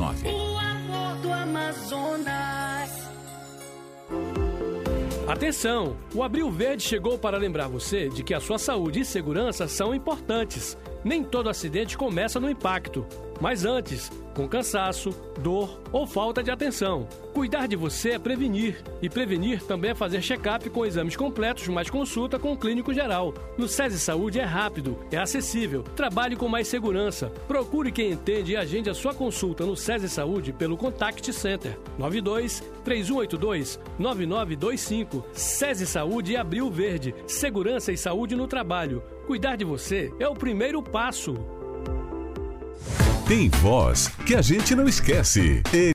999. O amor do Amazonas. Atenção! O Abril Verde chegou para lembrar você de que a sua saúde e segurança são importantes. Nem todo acidente começa no impacto, mas antes, com cansaço, dor ou falta de atenção. Cuidar de você é prevenir, e prevenir também é fazer check-up com exames completos, mais consulta com o clínico geral. No SESI Saúde é rápido, é acessível, trabalhe com mais segurança. Procure quem entende e agende a sua consulta no SESI Saúde pelo Contact Center 92-3182-9925. SESI Saúde e Abril Verde, segurança e saúde no trabalho. Cuidar de você é o primeiro passo. Tem voz que a gente não esquece.